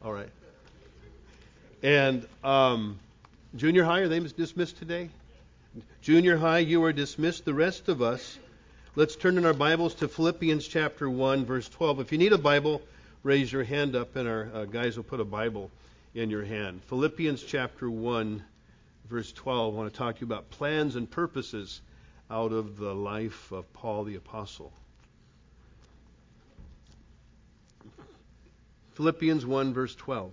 All right. And junior high, are they dismissed today? Junior high, you are dismissed. The rest of us, let's turn in our Bibles to Philippians chapter 1, verse 12. If you need a Bible, raise your hand up, and our guys will put a Bible in your hand. Philippians chapter 1, verse 12. I want to talk to you about plans and purposes out of the life of Paul the Apostle. Philippians 1, verse 12.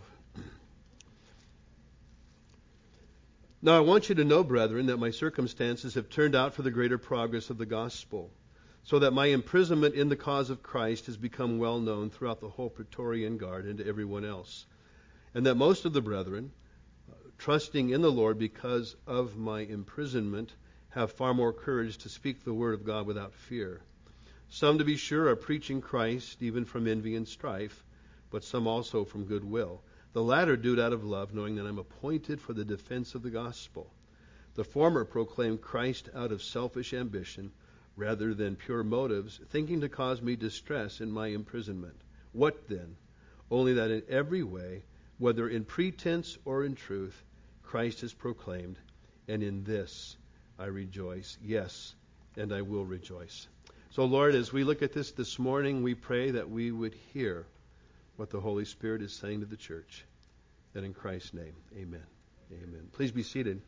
Now I want you to know, brethren, that my circumstances have turned out for the greater progress of the gospel, so that my imprisonment in the cause of Christ has become well known throughout the whole Praetorian Guard and to everyone else, and that most of the brethren, trusting in the Lord because of my imprisonment, have far more courage to speak the word of God without fear. Some, to be sure, are preaching Christ, even from envy and strife, but some also from goodwill. The latter do it out of love, knowing that I am appointed for the defense of the gospel. The former proclaim Christ out of selfish ambition, rather than pure motives, thinking to cause me distress in my imprisonment. What then? Only that in every way, whether in pretense or in truth, Christ is proclaimed, and in this I rejoice. Yes, and I will rejoice. So, Lord, as we look at this morning, we pray that we would hear what the Holy Spirit is saying to the church. And in Christ's name, amen. Amen. Please be seated.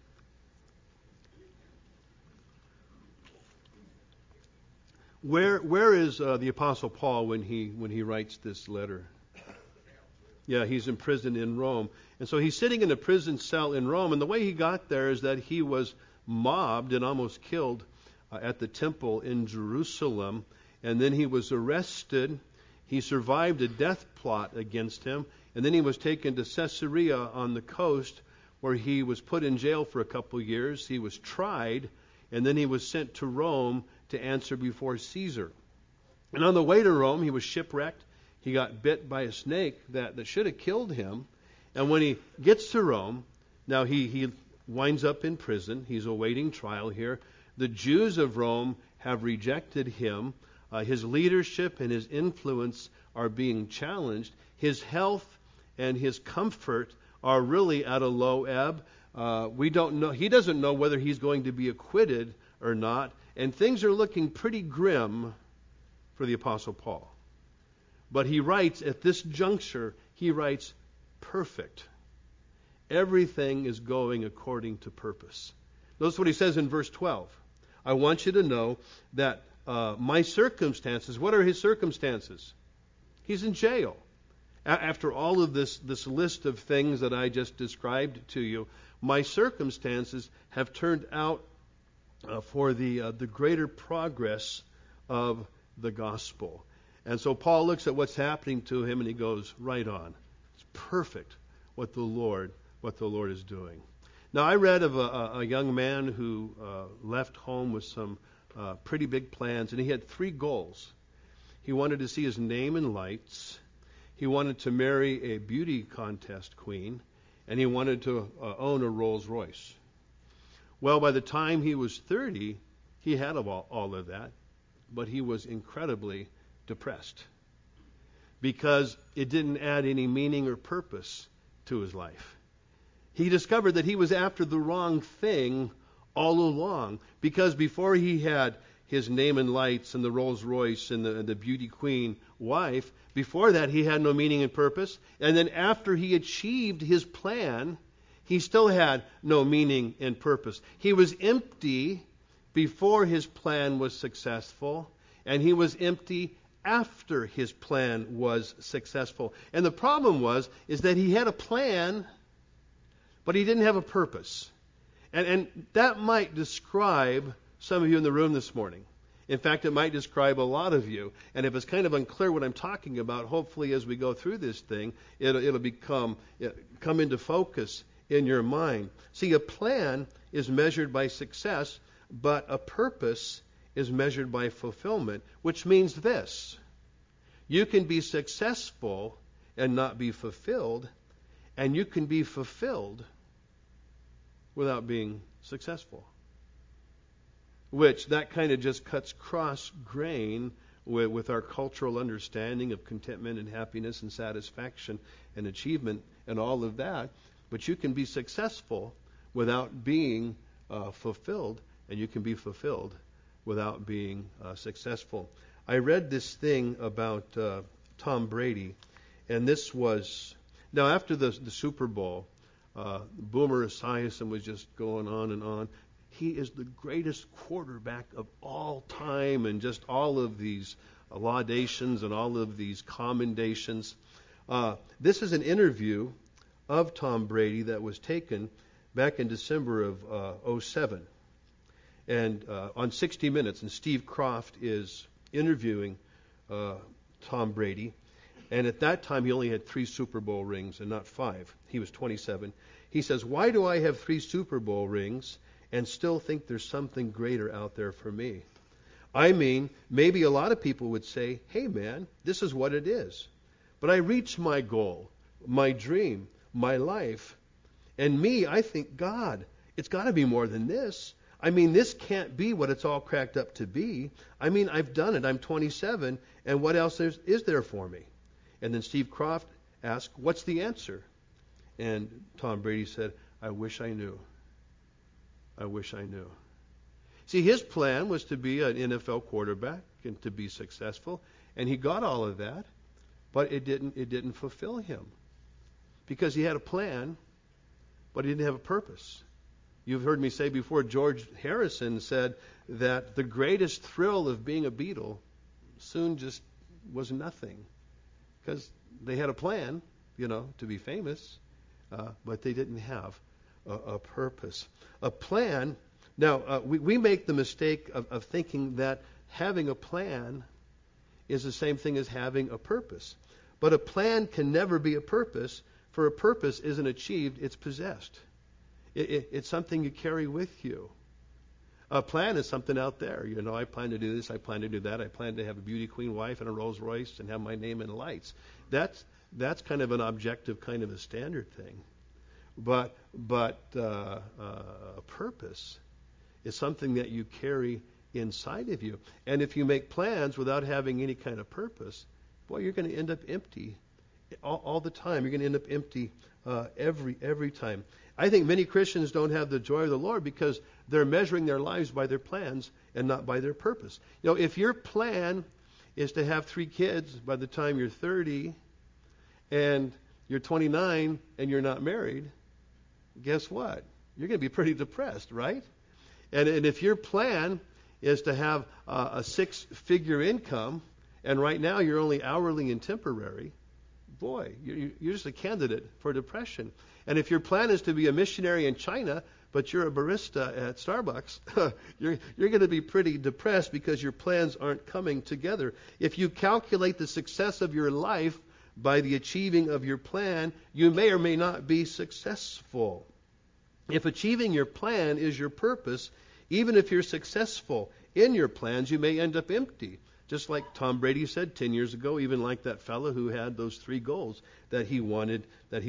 Where is the Apostle Paul when he writes this letter? Yeah, he's imprisoned in Rome. And so he's sitting in a prison cell in Rome, and the way he got there is that he was mobbed and almost killed at the temple in Jerusalem, and then he was arrested. He survived a death plot against him, and then he was taken to Caesarea on the coast, where he was put in jail for a couple of years. He was tried, and then he was sent to Rome to answer before Caesar. And on the way to Rome, he was shipwrecked. He got bit by a snake that should have killed him. And when he gets to Rome, now he winds up in prison. He's awaiting trial here. The Jews of Rome have rejected him. His leadership and his influence are being challenged. His health and his comfort are really at a low ebb. We don't know. He doesn't know whether he's going to be acquitted or not. And things are looking pretty grim for the Apostle Paul. But he writes, at this juncture, he writes, perfect. Everything is going according to purpose. Notice what he says in verse 12. I want you to know that my circumstances, what are his circumstances? He's in jail. After all of this list of things that I just described to you, my circumstances have turned out for the greater progress of the gospel. And so Paul looks at what's happening to him and he goes, right on. It's perfect what the Lord is doing. Now I read of a young man who left home with some pretty big plans, and he had 3 goals. He wanted to see his name in lights, he wanted to marry a beauty contest queen, and he wanted to own a Rolls Royce. Well, by the time he was 30, he had all of that, but he was incredibly depressed because it didn't add any meaning or purpose to his life. He discovered that he was after the wrong thing all along, because before he had his name in lights and the Rolls Royce and the beauty queen wife, before that he had no meaning and purpose. And then after he achieved his plan, he still had no meaning and purpose. He was empty before his plan was successful, and he was empty after his plan was successful. And the problem is that he had a plan, but he didn't have a purpose. And that might describe some of you in the room this morning. In fact, it might describe a lot of you. And if it's kind of unclear what I'm talking about, hopefully as we go through this thing, it'll come into focus in your mind. See, a plan is measured by success, but a purpose is measured by fulfillment, which means this. You can be successful and not be fulfilled, and you can be fulfilled without being successful. Which, that kind of just cuts cross-grain with our cultural understanding of contentment and happiness and satisfaction and achievement and all of that. But you can be successful without being fulfilled, and you can be fulfilled without being successful. I read this thing about Tom Brady, and this was now after the Super Bowl. Boomer Esiason was just going on and on. He is the greatest quarterback of all time, and just all of these laudations and all of these commendations. This is an interview of Tom Brady that was taken back in December of 2007, and on 60 Minutes, and Steve Kroft is interviewing Tom Brady. And at that time, he only had 3 Super Bowl rings and not 5. He was 27. He says, "Why do I have 3 Super Bowl rings and still think there's something greater out there for me?" I mean, maybe a lot of people would say, "Hey, man, this is what it is. But I reached my goal, my dream, my life. And me, I think, God, it's got to be more than this. I mean, this can't be what it's all cracked up to be. I mean, I've done it. I'm 27, and what else is there for me?" And then Steve Kroft asked, "What's the answer?" And Tom Brady said, "I wish I knew. I wish I knew." See, his plan was to be an NFL quarterback and to be successful, and he got all of that, but it didn't fulfill him because he had a plan, but he didn't have a purpose. You've heard me say before, George Harrison said that the greatest thrill of being a Beatle soon just was nothing. Because they had a plan, to be famous, but they didn't have a purpose. A plan. Now, we make the mistake of thinking that having a plan is the same thing as having a purpose. But a plan can never be a purpose, for a purpose isn't achieved, it's possessed. It's something you carry with you. A plan is something out there. I plan to do this, I plan to do that, I plan to have a beauty queen wife and a Rolls Royce and have my name in lights. That's kind of an objective, kind of a standard thing. But a purpose is something that you carry inside of you. And if you make plans without having any kind of purpose, boy, you're going to end up empty all the time. You're going to end up empty every time. I think many Christians don't have the joy of the Lord because they're measuring their lives by their plans and not by their purpose. If your plan is to have 3 kids by the time you're 30 and you're 29 and you're not married, guess what? You're going to be pretty depressed, right? And if your plan is to have a 6-figure income and right now you're only hourly and temporary, boy, you're just a candidate for depression. And if your plan is to be a missionary in China, but you're a barista at Starbucks, you're going to be pretty depressed because your plans aren't coming together. If you calculate the success of your life by the achieving of your plan, you may or may not be successful. If achieving your plan is your purpose, even if you're successful in your plans, you may end up empty. Just like Tom Brady said 10 years ago, even like that fellow who had those 3 goals that he wanted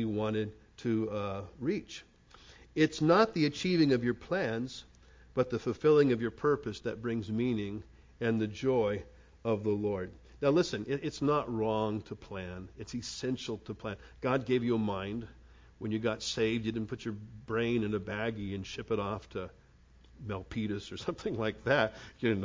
to reach. It's not the achieving of your plans, but the fulfilling of your purpose that brings meaning and the joy of the Lord. Now listen, it's not wrong to plan. It's essential to plan. God gave you a mind. When you got saved, you didn't put your brain in a baggie and ship it off to Milpitas or something like that.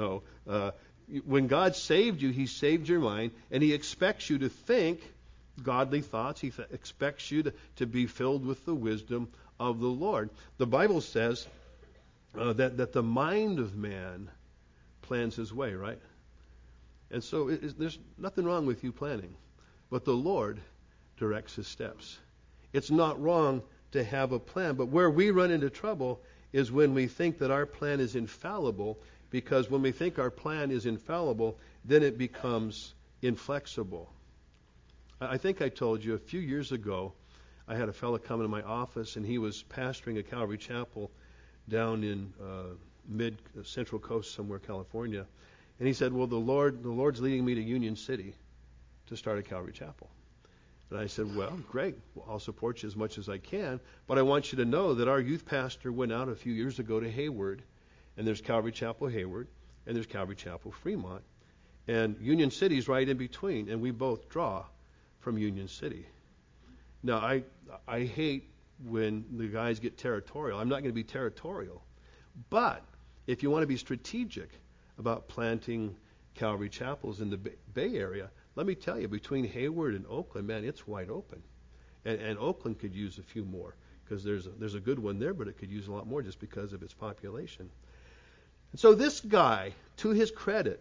When God saved you, He saved your mind, and He expects you to think godly thoughts. He expects you to be filled with the wisdom of the Lord. The Bible says that the mind of man plans his way, right? And so there's nothing wrong with you planning, but the Lord directs his steps. It's not wrong to have a plan, but where we run into trouble is when we think that our plan is infallible, because when we think our plan is infallible, then it becomes inflexible. I think I told you a few years ago, I had a fellow come into my office, and he was pastoring a Calvary Chapel down in mid-Central Coast somewhere, California. And he said, well, the Lord's leading me to Union City to start a Calvary Chapel. And I said, well, great. Well, I'll support you as much as I can, but I want you to know that our youth pastor went out a few years ago to Hayward, and there's Calvary Chapel Hayward, and there's Calvary Chapel Fremont. And Union City's right in between, and we both draw from Union City. Now, I hate when the guys get territorial. I'm not going to be territorial. But if you want to be strategic about planting Calvary chapels in the Bay Area, let me tell you, between Hayward and Oakland, man, it's wide open. And Oakland could use a few more, because there's a good one there, but it could use a lot more just because of its population. And so this guy, to his credit,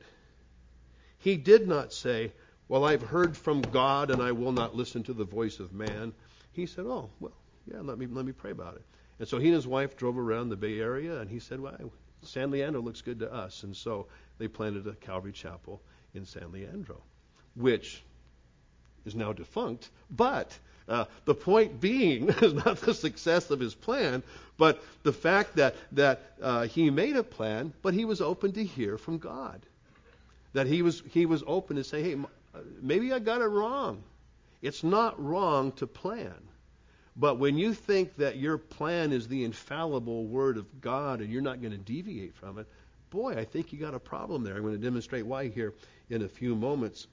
he did not say, well, I've heard from God and I will not listen to the voice of man. He said, oh, well, yeah, let me pray about it. And so he and his wife drove around the Bay Area, and he said, well, San Leandro looks good to us. And so they planted a Calvary Chapel in San Leandro, which is now defunct. But the point being is not the success of his plan, but the fact that he made a plan, but he was open to hear from God. That he was open to say, hey, maybe I got it wrong. It's not wrong to plan. But when you think that your plan is the infallible word of God and you're not going to deviate from it, boy, I think you got a problem there. I'm going to demonstrate why here in a few moments.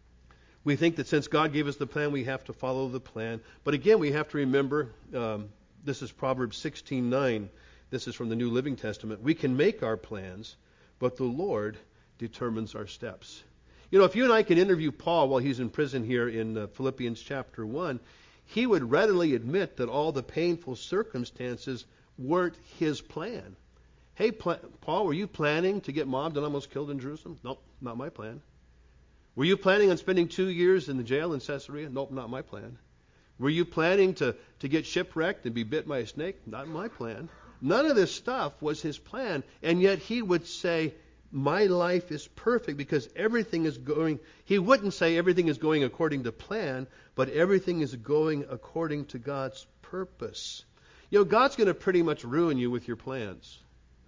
We think that since God gave us the plan, we have to follow the plan. But again, we have to remember, this is Proverbs 16:9. This is from the New Living Testament. We can make our plans, but the Lord determines our steps. You know, if you and I can interview Paul while he's in prison here in Philippians chapter 1, he would readily admit that all the painful circumstances weren't his plan. Hey, Paul, were you planning to get mobbed and almost killed in Jerusalem? Nope, not my plan. Were you planning on spending 2 years in the jail in Caesarea? Nope, not my plan. Were you planning to get shipwrecked and be bit by a snake? Not my plan. None of this stuff was his plan, and yet he would say, my life is perfect because everything is going, he wouldn't say everything is going according to plan, but everything is going according to God's purpose. You know, God's going to pretty much ruin you with your plans.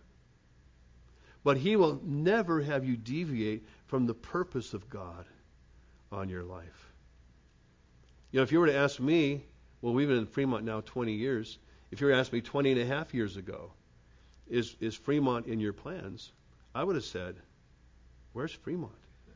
But he will never have you deviate from the purpose of God on your life. You know, if you were to ask me, well, we've been in Fremont now 20 years. If you were to ask me 20 and a half years ago, is Fremont in your plans? I would have said, where's Fremont?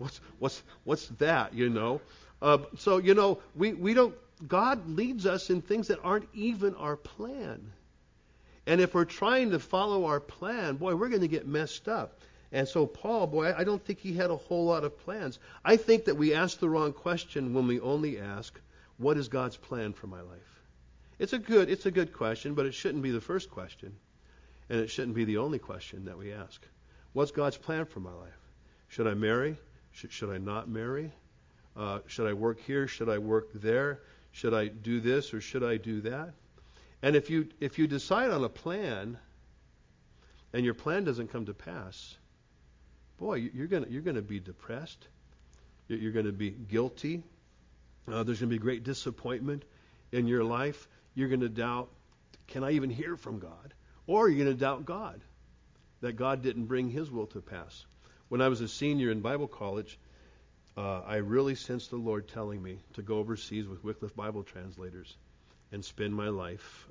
What's that, you know? So, you know, we don't, God leads us in things that aren't even our plan. And if we're trying to follow our plan, boy, we're going to get messed up. And so Paul, boy, I don't think he had a whole lot of plans. I think that we ask the wrong question when we only ask, what is God's plan for my life? It's a good question, but it shouldn't be the first question. And it shouldn't be the only question that we ask. What's God's plan for my life? Should I marry? Should I not marry? Should I work here? Should I work there? Should I do this or should I do that? And if you decide on a plan and your plan doesn't come to pass, boy, you're gonna be depressed. You're going to be guilty. There's going to be great disappointment in your life. You're going to doubt, can I even hear from God? Or you're going to doubt God, that God didn't bring his will to pass. When I was a senior in Bible college, I really sensed the Lord telling me to go overseas with Wycliffe Bible translators and spend my life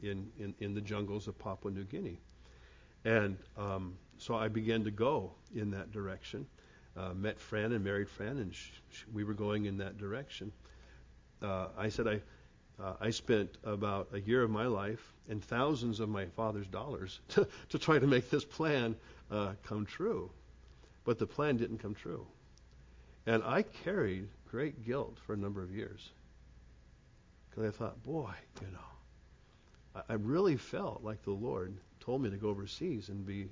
in the jungles of Papua New Guinea. And so I began to go in that direction. Met Fran and married Fran, and we were going in that direction. I said I spent about a year of my life and thousands of my father's dollars to try to make this plan come true. But the plan didn't come true. And I carried great guilt for a number of years. Because I thought, boy, you know, I really felt like the Lord told me to go overseas and be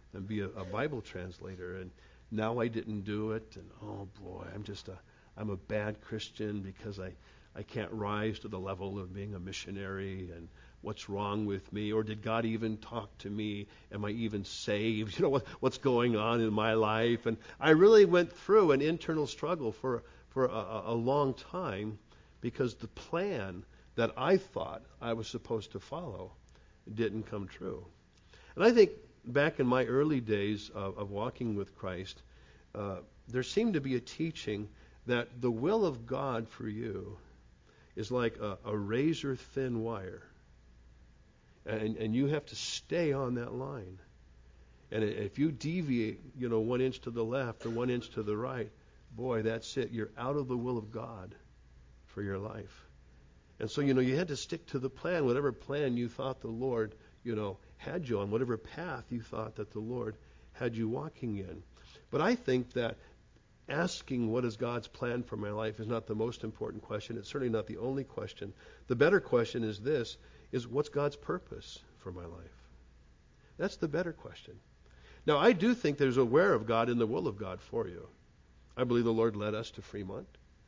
a Bible translator. And now I didn't do it. And oh boy, I'm a bad Christian because I can't rise to the level of being a missionary, and what's wrong with me? Or did God even talk to me? Am I even saved? You know, what's going on in my life? And I really went through an internal struggle for a long time because the plan that I thought I was supposed to follow didn't come true. And I think back in my early days of walking with Christ, there seemed to be a teaching that the will of God for you is like a razor-thin wire. And you have to stay on that line. And if you deviate, 1 inch to the left or 1 inch to the right, boy, that's it. You're out of the will of God for your life. And so, you had to stick to the plan, whatever plan you thought the Lord, had you on, whatever path you thought that the Lord had you walking in. But I think that asking what is God's plan for my life is not the most important question. It's certainly not the only question. The better question is this, is what's God's purpose for my life? That's the better question. Now, I do think there's aware of God in the will of God for you. I believe the Lord led us to Fremont.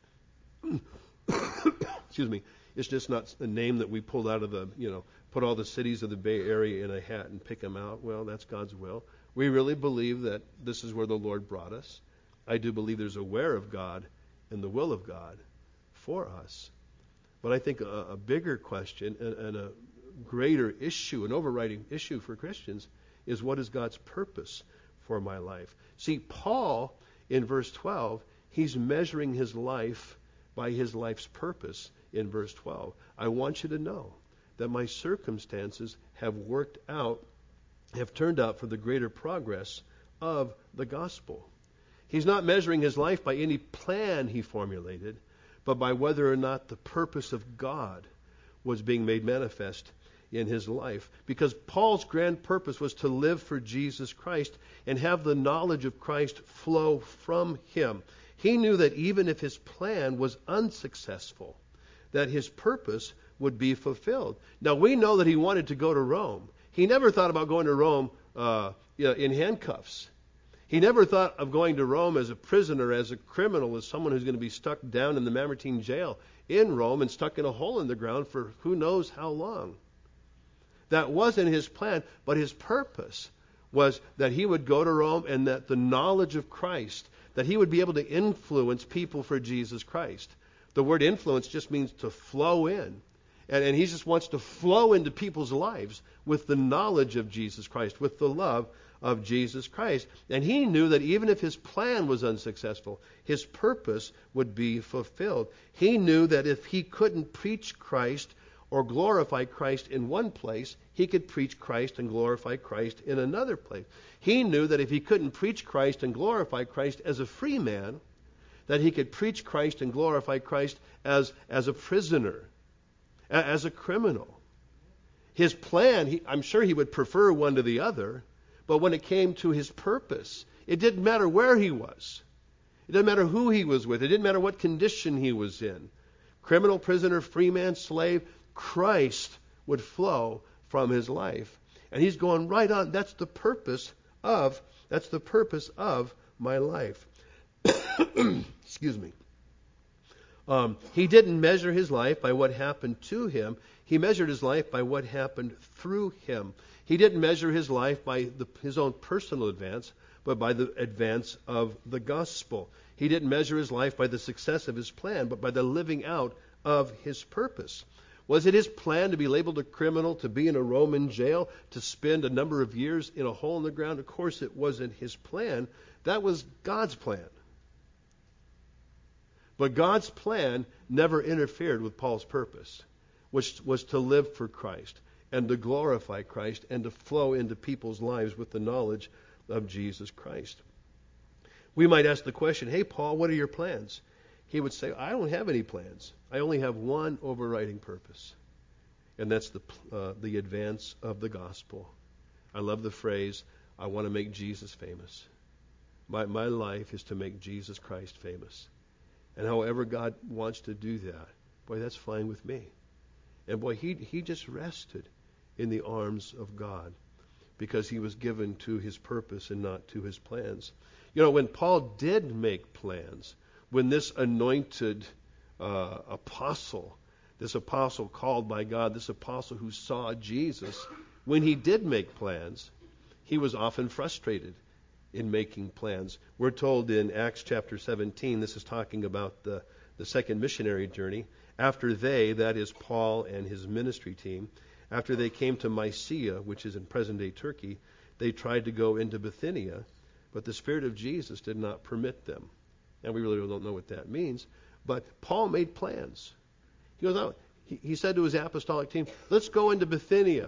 Excuse me. It's just not a name that we pulled out of the, put all the cities of the Bay Area in a hat and pick them out. Well, that's God's will. We really believe that this is where the Lord brought us. I do believe there's aware of God and the will of God for us. But I think a bigger question and a greater issue, an overriding issue for Christians, is what is God's purpose for my life? See, Paul, in verse 12, he's measuring his life by his life's purpose in verse 12. I want you to know that my circumstances have turned out for the greater progress of the gospel. He's not measuring his life by any plan he formulated, but by whether or not the purpose of God was being made manifest in his life. Because Paul's grand purpose was to live for Jesus Christ and have the knowledge of Christ flow from him. He knew that even if his plan was unsuccessful, that his purpose would be fulfilled. Now, we know that he wanted to go to Rome. He never thought about going to Rome in handcuffs. He never thought of going to Rome as a prisoner, as a criminal, as someone who's going to be stuck down in the Mamertine jail in Rome and stuck in a hole in the ground for who knows how long. That wasn't his plan, but his purpose was that he would go to Rome and that the knowledge of Christ, that he would be able to influence people for Jesus Christ. The word influence just means to flow in. And he just wants to flow into people's lives with the knowledge of Jesus Christ, with the love of Jesus Christ. And he knew that even if his plan was unsuccessful, his purpose would be fulfilled. He knew that if he couldn't preach Christ or glorify Christ in one place, he could preach Christ and glorify Christ in another place. He knew that if he couldn't preach Christ and glorify Christ as a free man, that he could preach Christ and glorify Christ as a prisoner, as a criminal. His plan, I'm sure he would prefer one to the other, but when it came to his purpose, it didn't matter where he was. It didn't matter who he was with. It didn't matter what condition he was in. Criminal, prisoner, free man, slave, Christ would flow from his life. And he's going right on. That's the purpose of my life. Excuse me. He didn't measure his life by what happened to him. He measured his life by what happened through him. He didn't measure his life by his own personal advance, but by the advance of the gospel. He didn't measure his life by the success of his plan, but by the living out of his purpose. Was it his plan to be labeled a criminal, to be in a Roman jail, to spend a number of years in a hole in the ground? Of course it wasn't his plan. That was God's plan. But God's plan never interfered with Paul's purpose, which was to live for Christ and to glorify Christ and to flow into people's lives with the knowledge of Jesus Christ. We might ask the question, hey, Paul, what are your plans? He would say, I don't have any plans. I only have one overriding purpose, and that's the advance of the gospel. I love the phrase, I want to make Jesus famous. My life is to make Jesus Christ famous. And however God wants to do that, boy, that's fine with me. And boy, he just rested in the arms of God because he was given to his purpose and not to his plans. You know, when Paul did make plans, when this anointed apostle, this apostle called by God, this apostle who saw Jesus, when he did make plans, he was often frustrated in making plans. We're told in Acts chapter 17, this is talking about the second missionary journey, after they, that is Paul and his ministry team, after they came to Mysia, which is in present-day Turkey, they tried to go into Bithynia, but the Spirit of Jesus did not permit them. And we really don't know what that means, but Paul made plans. He goes out. He said to his apostolic team, let's go into Bithynia.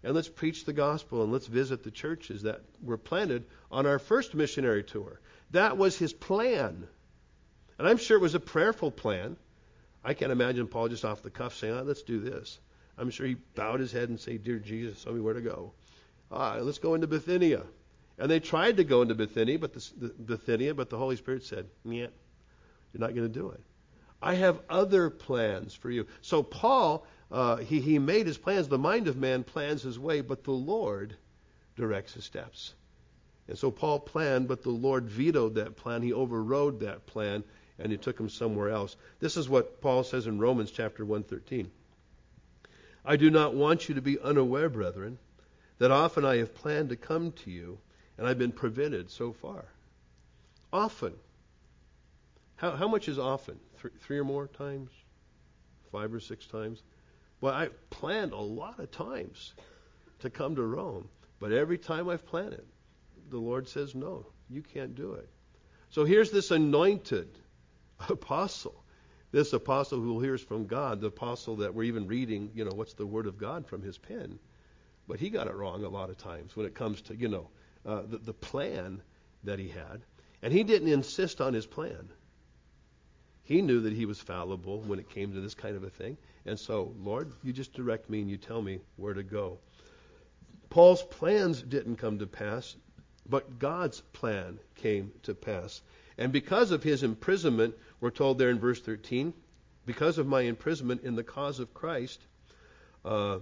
and let's preach the gospel, and let's visit the churches that were planted on our first missionary tour. That was his plan. And I'm sure it was a prayerful plan. I can't imagine Paul just off the cuff saying, let's do this. I'm sure he bowed his head and said, Dear Jesus, tell me where to go. Let's go into Bithynia. And they tried to go into Bithynia, but the Holy Spirit said, yeah, you're not going to do it. I have other plans for you. So Paul, he made his plans. The mind of man plans his way, but the Lord directs his steps. And so Paul planned, but the Lord vetoed that plan. He overrode that plan, and he took him somewhere else. This is what Paul says in Romans chapter 1:13. I do not want you to be unaware, brethren, that often I have planned to come to you, and I've been prevented so far. Often. How much is often? Three or more times? 5 or 6 times? Well, I planned a lot of times to come to Rome, but every time I've planned it, the Lord says, no, you can't do it. So here's this anointed apostle, this apostle who hears from God, the apostle that we're even reading, what's the word of God from his pen. But he got it wrong a lot of times when it comes to, the plan that he had. And he didn't insist on his plan. He knew that he was fallible when it came to this kind of a thing. And so, Lord, you just direct me and you tell me where to go. Paul's plans didn't come to pass, but God's plan came to pass. And because of his imprisonment, we're told there in verse 13, because of my imprisonment in the cause of Christ, so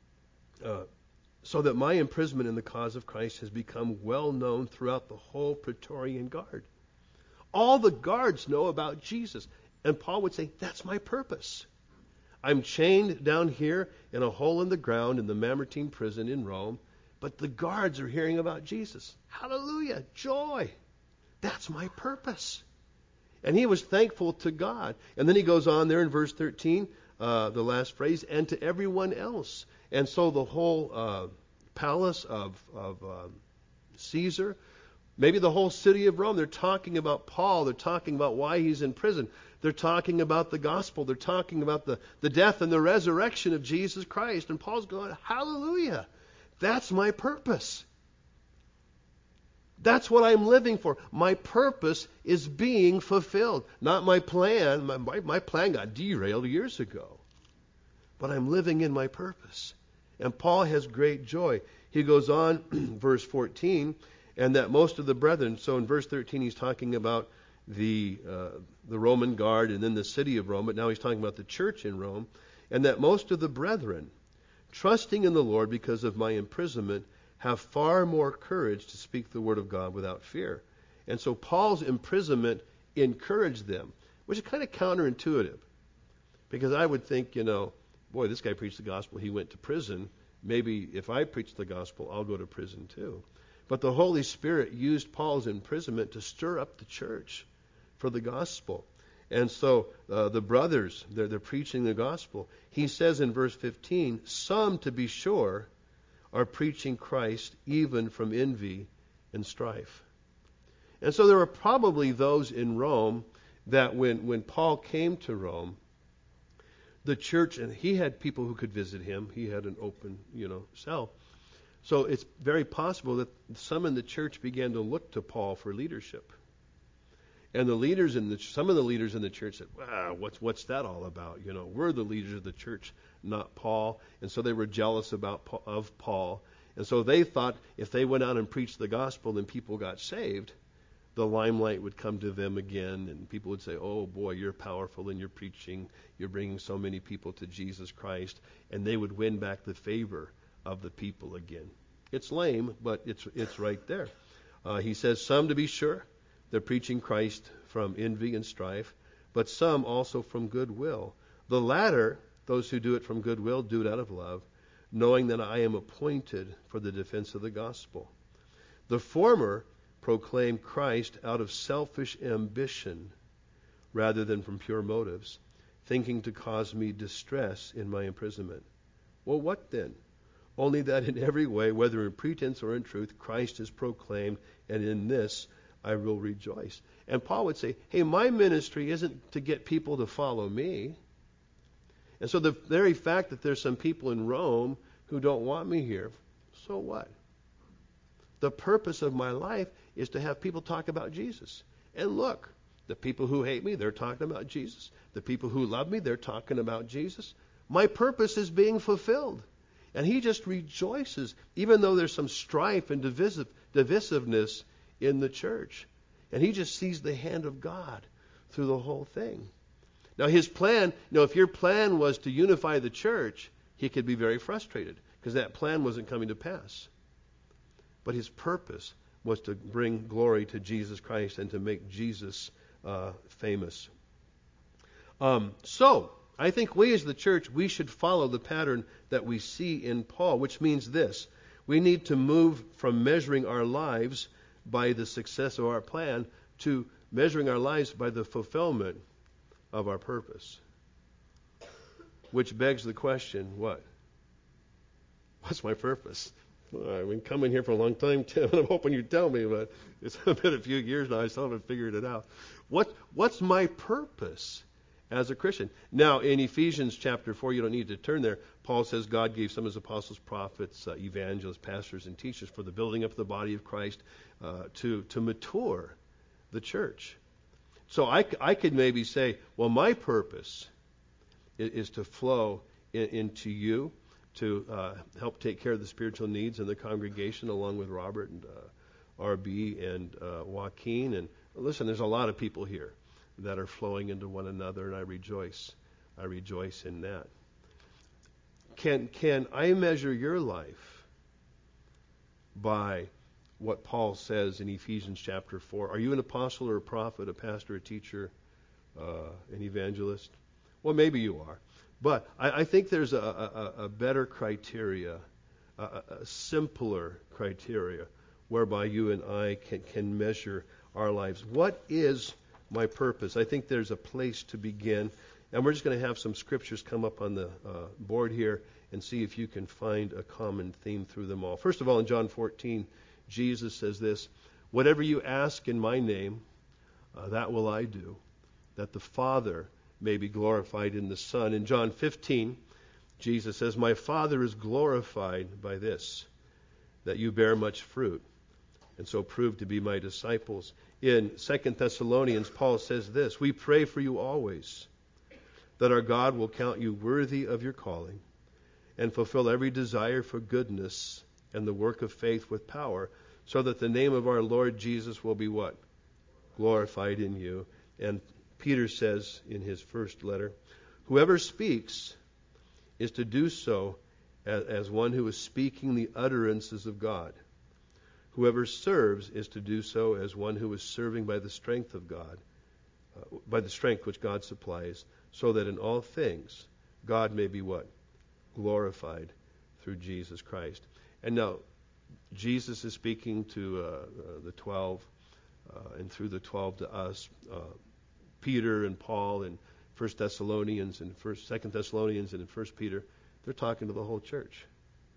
that my imprisonment in the cause of Christ has become well known throughout the whole Praetorian Guard. All the guards know about Jesus. And Paul would say, that's my purpose. I'm chained down here in a hole in the ground in the Mamertine prison in Rome, but the guards are hearing about Jesus. Hallelujah, joy. That's my purpose. And he was thankful to God. And then he goes on there in verse 13, the last phrase, and to everyone else. And so the whole palace of Caesar, maybe the whole city of Rome, they're talking about Paul. They're talking about why he's in prison. They're talking about the gospel. They're talking about the death and the resurrection of Jesus Christ. And Paul's going, hallelujah. That's my purpose. That's what I'm living for. My purpose is being fulfilled. Not my plan. My plan got derailed years ago. But I'm living in my purpose. And Paul has great joy. He goes on, verse 14, and that most of the brethren, so in verse 13 he's talking about the Roman guard and then the city of Rome, but now he's talking about the church in Rome, and that most of the brethren, trusting in the Lord because of my imprisonment, have far more courage to speak the word of God without fear. And so Paul's imprisonment encouraged them, which is kind of counterintuitive. Because I would think, boy, this guy preached the gospel, he went to prison. Maybe if I preach the gospel, I'll go to prison too. But the Holy Spirit used Paul's imprisonment to stir up the church for the gospel. And so the brothers, they're preaching the gospel. He says in verse 15, some, to be sure, are preaching Christ even from envy and strife. And so there were probably those in Rome that when Paul came to Rome, the church, and he had people who could visit him. He had an open, cell. So it's very possible that some in the church began to look to Paul for leadership. And some of the leaders in the church said, wow, what's that all about? We're the leaders of the church, not Paul. And so they were jealous of Paul. And so they thought if they went out and preached the gospel and people got saved, the limelight would come to them again. And people would say, oh boy, you're powerful in your preaching. You're bringing so many people to Jesus Christ. And they would win back the favor of the people again. It's lame, but it's right there. He says, some, to be sure, they're preaching Christ from envy and strife, but some also from goodwill. The latter, those who do it from goodwill, do it out of love, knowing that I am appointed for the defense of the gospel. The former proclaim Christ out of selfish ambition rather than from pure motives, thinking to cause me distress in my imprisonment. Well, what then? Only that in every way, whether in pretense or in truth, Christ is proclaimed, and in this I will rejoice. And Paul would say, hey, my ministry isn't to get people to follow me. And so the very fact that there's some people in Rome who don't want me here. So what? The purpose of my life is to have people talk about Jesus. And look, the people who hate me, they're talking about Jesus. The people who love me, they're talking about Jesus. My purpose is being fulfilled. And he just rejoices, even though there's some strife and divisiveness in the church. And he just sees the hand of God through the whole thing. Now his plan, if your plan was to unify the church, he could be very frustrated because that plan wasn't coming to pass. But his purpose was to bring glory to Jesus Christ and to make Jesus famous. So, I think we as the church, we should follow the pattern that we see in Paul, which means this. We need to move from measuring our lives by the success of our plan to measuring our lives by the fulfillment of our purpose. Which begs the question, what? What's my purpose? Well, I've been coming here for a long time, Tim, and I'm hoping you tell me, but it's been a few years now. I still haven't figured it out. What's my purpose as a Christian? Now, in Ephesians chapter 4, you don't need to turn there, Paul says God gave some as apostles, prophets, evangelists, pastors, and teachers for the building up of the body of Christ to mature the church. So I could maybe say, well, my purpose is to flow into you, to help take care of the spiritual needs in the congregation, along with Robert and RB and Joaquin. And listen, there's a lot of people here that are flowing into one another, and I rejoice in that. Can I measure your life by what Paul says in Ephesians chapter 4? Are you an apostle or a prophet, a pastor, a teacher, an evangelist? Well, maybe you are. But I think there's a better criteria, a simpler criteria, whereby you and I can measure our lives. What is my purpose? I think there's a place to begin. And we're just going to have some scriptures come up on the board here and see if you can find a common theme through them all. First of all, in John 14, Jesus says this, "Whatever you ask in my name, that will I do, that the Father may be glorified in the Son." In John 15, Jesus says, "My Father is glorified by this, that you bear much fruit, and so prove to be my disciples." In 2 Thessalonians, Paul says this, "We pray for you always, that our God will count you worthy of your calling, and fulfill every desire for goodness and the work of faith with power, so that the name of our Lord Jesus will be" what? Glorified in you. And Peter says in his first letter, "Whoever speaks is to do so as one who is speaking the utterances of God. Whoever serves is to do so as one who is serving by the strength of God, by the strength which God supplies, so that in all things God may be" what? Glorified through Jesus Christ. And now, Jesus is speaking to the 12, and through the 12 to us. Peter and Paul and 1 Thessalonians and 2 Thessalonians and in 1 Peter, they're talking to the whole church.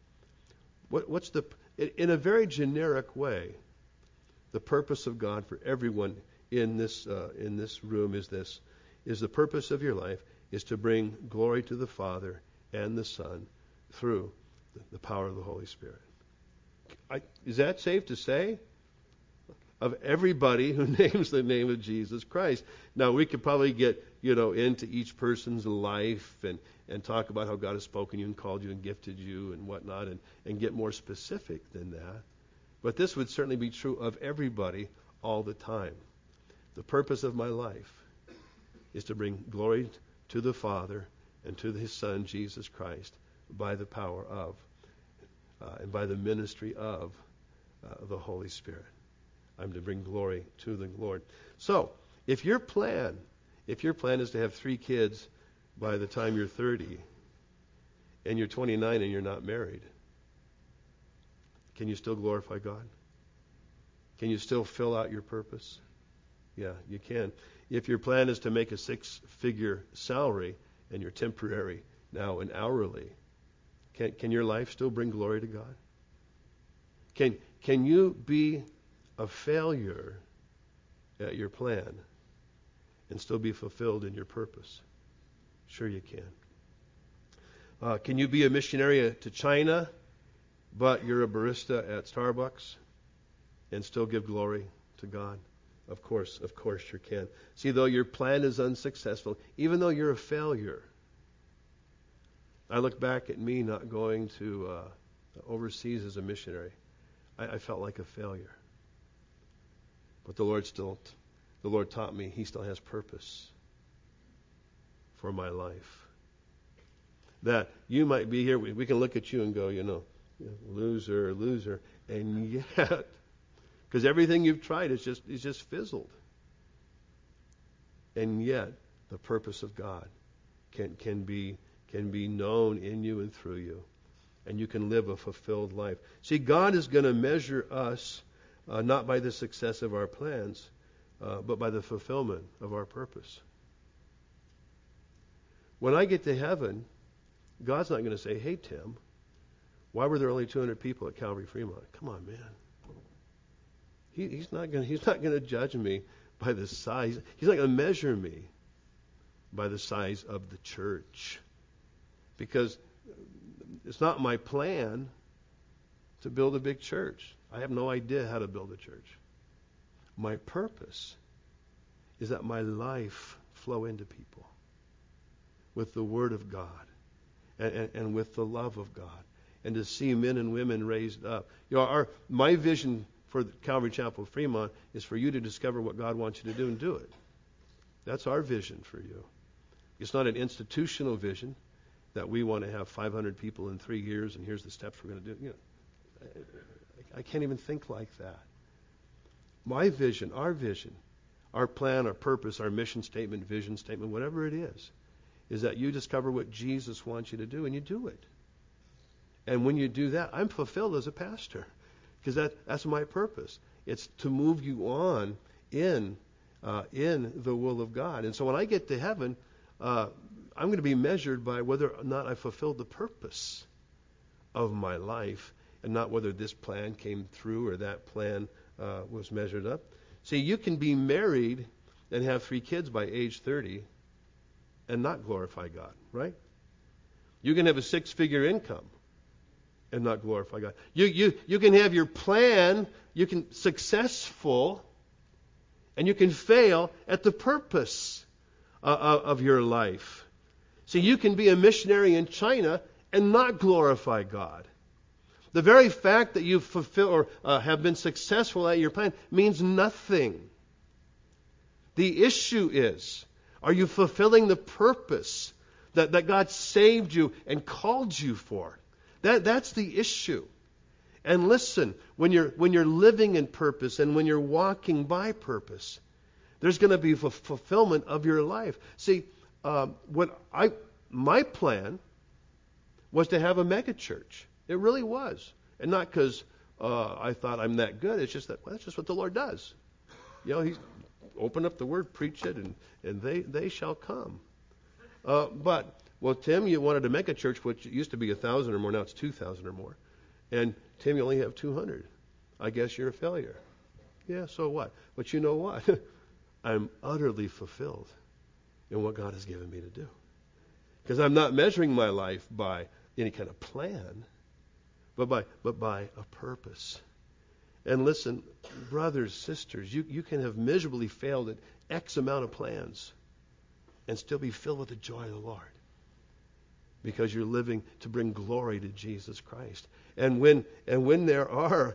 What's in a very generic way, the purpose of God for everyone in this room is this: is the purpose of your life is to bring glory to the Father and the Son through the power of the Holy Spirit. Is that safe to say? Of everybody who names the name of Jesus Christ. Now, we could probably get, into each person's life and talk about how God has spoken you and called you and gifted you and whatnot and get more specific than that. But this would certainly be true of everybody all the time. The purpose of my life is to bring glory to the Father and to His Son, Jesus Christ, by the power of and by the ministry of the Holy Spirit. I'm to bring glory to the Lord. So, if your plan is to have 3 kids by the time you're 30, and you're 29 and you're not married, can you still glorify God? Can you still fill out your purpose? Yeah, you can. If your plan is to make a 6-figure salary and you're temporary now and hourly, can your life still bring glory to God? Can you be a failure at your plan and still be fulfilled in your purpose? Sure you can. Can you be a missionary to China, but you're a barista at Starbucks and still give glory to God? Of course you can. See, though your plan is unsuccessful, even though you're a failure, I look back at me not going to overseas as a missionary. I felt like a failure. But the Lord taught me He still has purpose for my life. That you might be here, we can look at you and go, loser, and yet, because everything you've tried is just fizzled. And yet, the purpose of God can be known in you and through you, and you can live a fulfilled life. See, God is going to measure us not by the success of our plans, but by the fulfillment of our purpose. When I get to heaven, God's not going to say, "Hey, Tim, why were there only 200 people at Calvary Fremont?" Come on, man. He's not going to judge me by the size. He's not going to measure me by the size of the church, because it's not my plan to build a big church. I have no idea how to build a church. My purpose is that my life flow into people with the Word of God and with the love of God, and to see men and women raised up. My vision for the Calvary Chapel of Fremont is for you to discover what God wants you to do and do it. That's our vision for you. It's not an institutional vision that we want to have 500 people in 3 years and here's the steps we're going to do. I can't even think like that. My vision, our plan, our purpose, our mission statement, vision statement, whatever it is that you discover what Jesus wants you to do and you do it. And when you do that, I'm fulfilled as a pastor, because that's my purpose. It's to move you on in the will of God. And so when I get to heaven, I'm going to be measured by whether or not I fulfilled the purpose of my life, and not whether this plan came through or that plan was measured up. See, you can be married and have 3 kids by age 30 and not glorify God, right? You can have a 6-figure income and not glorify God. You can have your plan, you can successful, and you can fail at the purpose of your life. See, you can be a missionary in China and not glorify God. The very fact that you fulfill or have been successful at your plan means nothing. The issue is, are you fulfilling the purpose that God saved you and called you for? That's the issue. And listen, when you're living in purpose and when you're walking by purpose, there's going to be fulfillment of your life. See, my plan was to have a mega church. It really was. And not because I thought I'm that good. It's just that's just what the Lord does. He's open up the Word, preach it, and they shall come. Well, Tim, you wanted to make a church which used to be 1,000 or more. Now it's 2,000 or more. And Tim, you only have 200. I guess you're a failure. Yeah, so what? But you know what? I'm utterly fulfilled in what God has given me to do. Because I'm not measuring my life by any kind of plan, but by a purpose. And listen, brothers, sisters, you can have miserably failed at X amount of plans and still be filled with the joy of the Lord, because you're living to bring glory to Jesus Christ. And when there are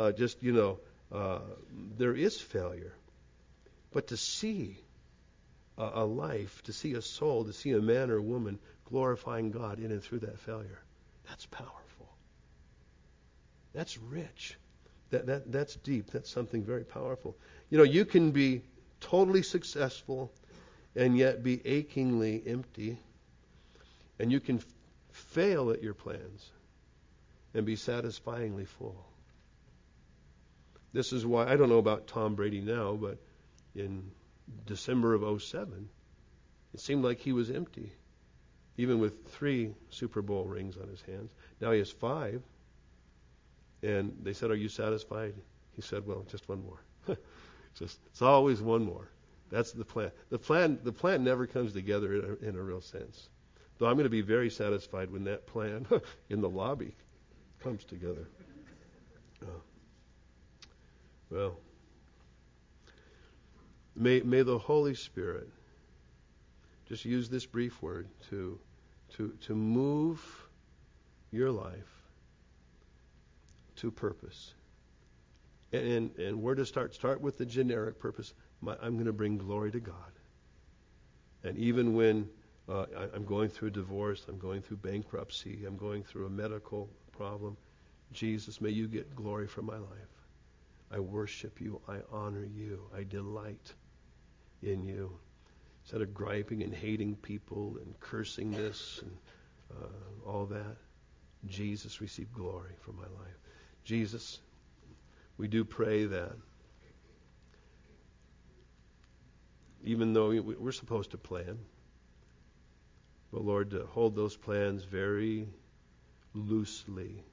there is failure, but to see a life, to see a soul, to see a man or woman glorifying God in and through that failure, that's powerful. That's rich. That's deep. That's something very powerful. You can be totally successful and yet be achingly empty. And you can fail at your plans and be satisfyingly full. This is why, I don't know about Tom Brady now, but in December of 2007, it seemed like he was empty, even with 3 Super Bowl rings on his hands. Now he has 5. And they said, "Are you satisfied?" He said, "Well, just one more." It's always one more. That's the plan. The plan never comes together in a real sense. Though I'm going to be very satisfied when that plan in the lobby comes together. Well, may the Holy Spirit just use this brief word to move your life to purpose. And where to start? Start with the generic purpose. I'm going to bring glory to God. And even when I'm going through a divorce, I'm going through bankruptcy, I'm going through a medical problem, Jesus, may you get glory from my life. I worship you. I honor you. I delight in you. Instead of griping and hating people and cursing this and all that, Jesus, receive glory from my life. Jesus, we do pray that even though we're supposed to plan, but Lord, to hold those plans very loosely.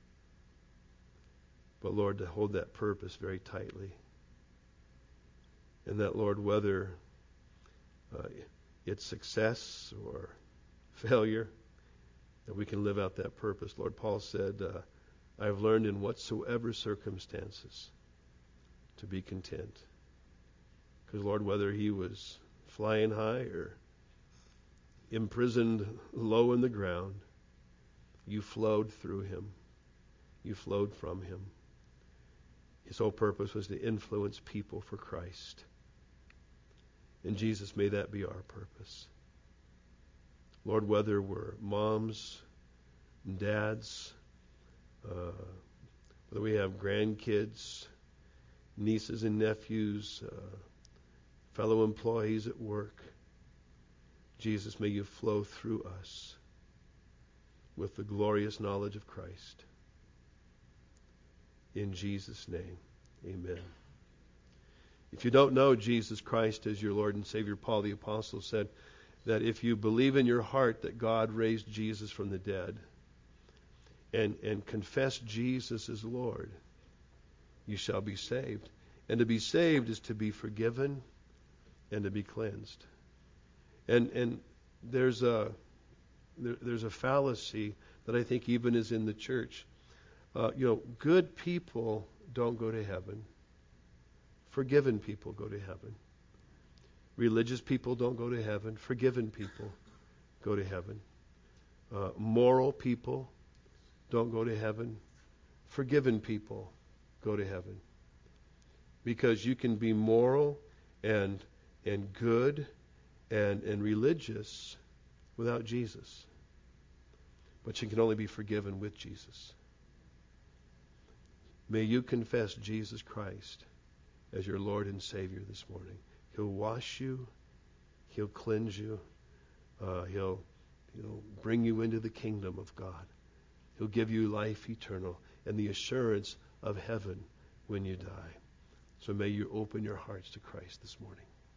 But Lord, to hold that purpose very tightly. And that, Lord, whether it's success or failure, that we can live out that purpose. Lord, Paul said, I've learned in whatsoever circumstances to be content. Because, Lord, whether he was flying high or imprisoned low in the ground, you flowed through him. You flowed from him. His whole purpose was to influence people for Christ. And Jesus, may that be our purpose. Lord, whether we're moms and dads, whether we have grandkids, nieces and nephews, fellow employees at work, Jesus, may you flow through us with the glorious knowledge of Christ. In Jesus' name, amen. If you don't know Jesus Christ as your Lord and Savior, Paul the Apostle said that if you believe in your heart that God raised Jesus from the dead and confess Jesus as Lord, you shall be saved. And to be saved is to be forgiven and to be cleansed. And there's a fallacy that I think even is in the church. Good people don't go to heaven. Forgiven people go to heaven. Religious people don't go to heaven. Forgiven people go to heaven. Moral people don't go to heaven. Forgiven people go to heaven. Because you can be moral and good and religious without Jesus. But you can only be forgiven with Jesus. May you confess Jesus Christ as your Lord and Savior this morning. He'll wash you. He'll cleanse you. He'll bring you into the kingdom of God. He'll give you life eternal and the assurance of heaven when you die. So may you open your hearts to Christ this morning.